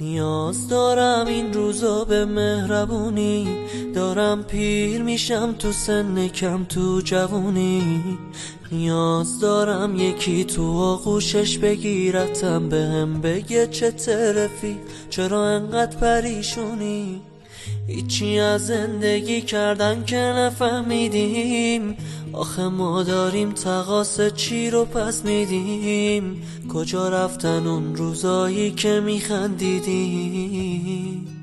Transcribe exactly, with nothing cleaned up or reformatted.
نیاز دارم این روزا به مهربونی، دارم پیر میشم تو سن کم تو جوونی. نیاز دارم یکی تو آغوشش بگیرتم، بهم بگه چه طرفی، چرا انقدر پریشونی. هیچی از زندگی کردن که نفهمیدیم، آخه ما داریم تقاص چی رو پس میدیم. کجا رفتن اون روزایی که میخندیدیم؟